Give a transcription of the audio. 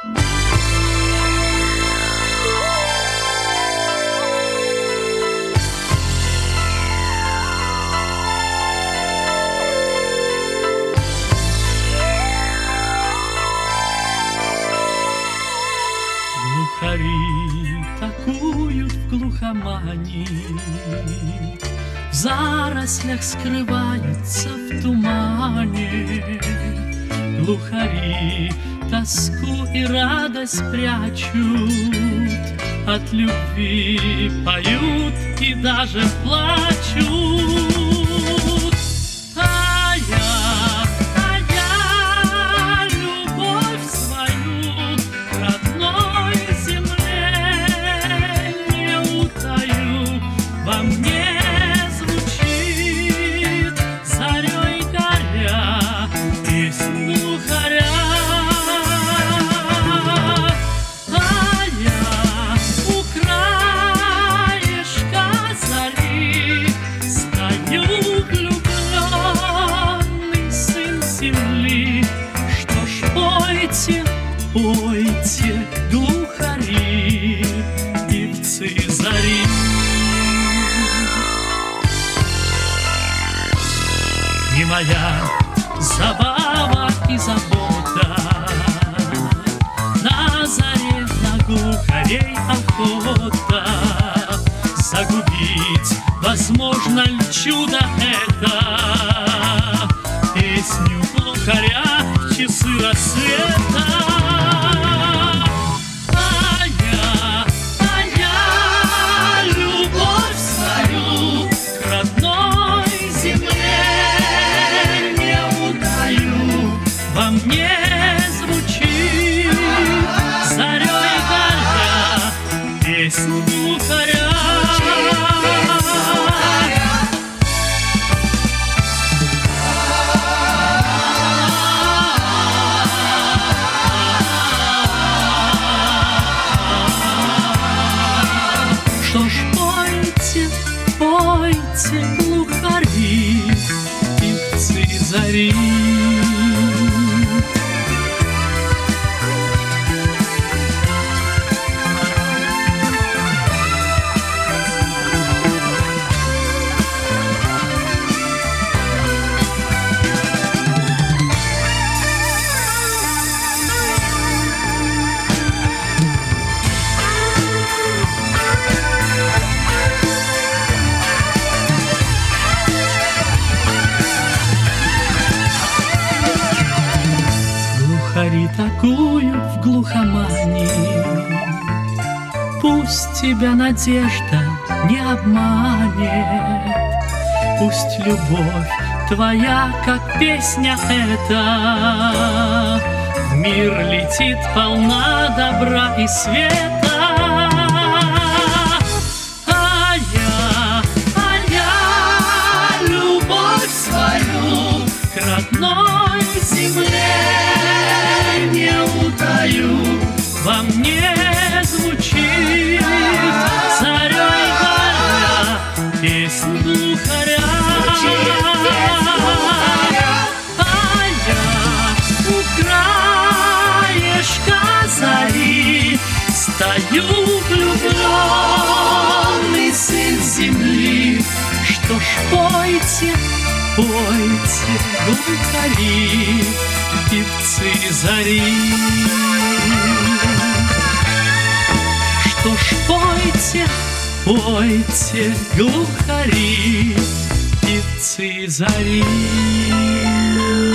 Глухари такуют в глухомане, в зарослях скрываются в тумане. Глухари тоску и радость прячут, от любви поют и даже плачут. А я любовь свою родной земле не утаю, во мне звучит зарей горя песнь глухаря. А я у краешка зари стою, влюбленный сын земли. Что ж, пойте, пойте, глухари, певцы зари. Не моя забава и забота, на заре на глухарей охота. Загубить возможно ли чудо это, песню глухаря в часы рассвета? А я любовь свою к родной земле не утаю, во мне звучит зарей горя песнь глухаря. Что ж, пойте, пойте, глухари, певцы зари. Глухари такуют в глухомане, пусть тебя надежда не обманет, пусть любовь твоя, как песня эта, в мир летит полна добра и света. А я любовь свою к родной земле не утаю, во мне звучит зарей горя песнь глухаря. А я у краешка зари стою, влюбленный сын земли. Что ж, пойте, пойте, глухари, певцы зари. Что ж, пойте, пойте, глухари, певцы зари.